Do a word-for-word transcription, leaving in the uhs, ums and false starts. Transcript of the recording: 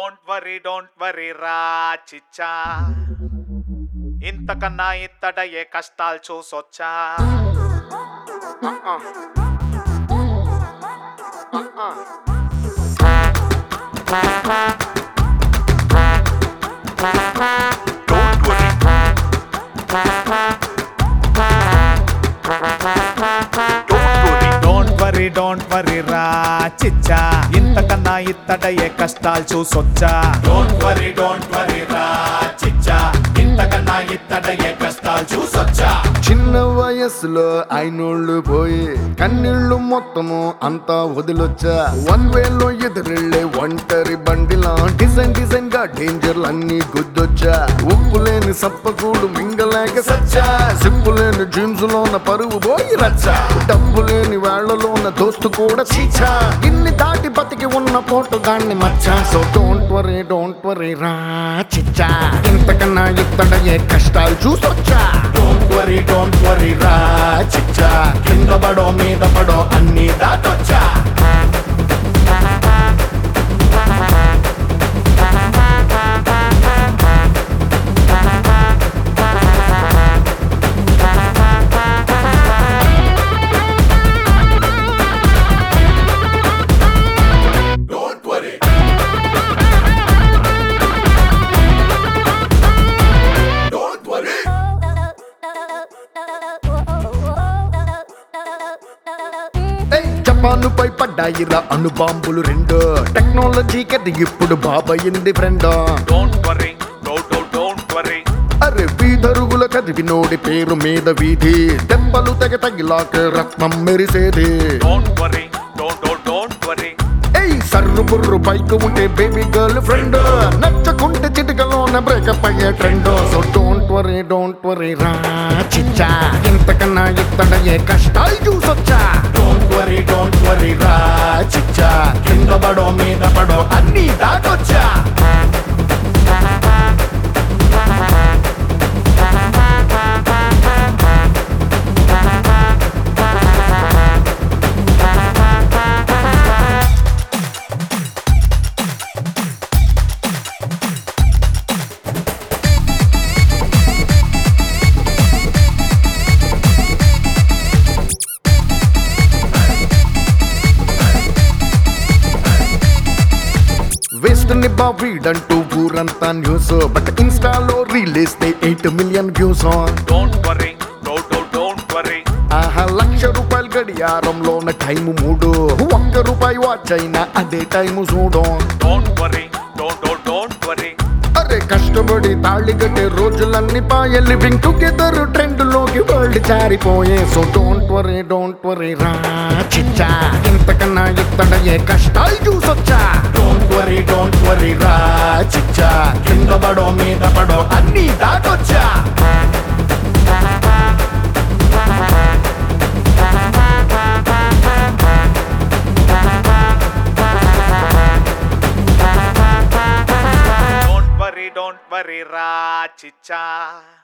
Don't worry don't worry రా చిచ్చా, ఇంతకన్నా ఇత్తడ ఏ కష్టాలు చూసొచ్చా. డోంట్ వరీ డోంట్ వరీ రా చిచ్చా, ఇంతకన్నా ఇత్తడ ఏ కష్టాలు చూసొచ్చా. డోంట్ వరీ డోంట్ వరీ రా చిచ్చా, ఇంతకన్నా ఇత్తడ ఏ కష్టాలు చూసొచ్చా. చిన్న వయసులో అయినోళ్ళు పోయి కన్నీళ్ళు మొత్తము అంతా వదిలొచ్చా. వన్ వేలో ఎదురెళ్ళే ఒంటరి బండిలా డిజైన్ డిజైన్ గా డేంజర్లు అన్ని గుద్దొచ్చా. ఉప్పు లేని సప్పకూడు మింగలేక సచ్చా, సిప్పు లేని జీన్స్ లోన పరువు పోయి రచ్చా, డబ్బు లేని వేళ్లలోన దోస్తు కూడా చీచా. ఇన్ని దాటి బతికి ఉన్న పోటు దాన్ని మచ్చా. So don't worry don't worry రా చిచ్చా, ఇంతకన్నా ఇత్తడ ఏ కష్టాలు చూసొచ్చా. డోంట్ వరీ డోంట్ వరీ రా చిచ్చా, కింద పడో మీద పడో అన్ని దాటొచ్చా. జపానుపై పడ్డాయిరా అణు బాంబులు రెండు, టెక్నాలజీకి అది ఇప్పుడు బాబయింది friend. Don't worry don't worry, అరే వీధరుగుల కదివి నోడి పేరు మీద వీధి, దెబ్బలు తెగ తగిలాక రత్నం మెరిసేది. డోంట్ వరీ డోంట్ వరీ, ఏయ్ సర్రు బుర్రు బైక్ ఉంటే బేబీ గర్ల్ ఫ్రెండ్, నచ్చకుంటే చిటికలోన బ్రేకప్ అయ్యే trend. So don't worry don't worry రా చిచ్చా, ఇంతకన్నా ఇత్తడ ఏ కష్టాలు చూసొచ్చా. డోంట్ వరీ డోంట్ వరీ రా చిచ్చా, కింద పడో మీద పడో అన్ని దాటొచ్చా. వేస్ట్ నిబ్బా వీడంటూ ఊరంతా న్యూస్, బట్ ఇన్స్టాలో రిలీస్తే eight million views. Don't worry don't worry, ఆహా లక్ష రూపాయలు గడియారంలోన టైము మూడు, ఒక్క రూపాయి వాచ్ అయినా అదే టైము చూడు. డోంట్ వరీ డోంట్ వరీ, అరే కష్టపడి తాళి కట్టే రోజులన్నీ పాయే, లివింగ్ టుగెదర్ ట్రెండ్ లోకి వరల్డ్ జారిపోయే. So don't worry don't worry రా చిచ్చా, ఇంతకన్నా ఇత్తడ ఏ కష్టాలు చూసొచ్చా. డోంట్ వరీ డోంట్ వరీ రా చిచ్చా, కింద పడో మీద పడో అన్ని దాటొచ్చా. డోంట్ వరీ డోంట్ వరీ రా చిచ్చా.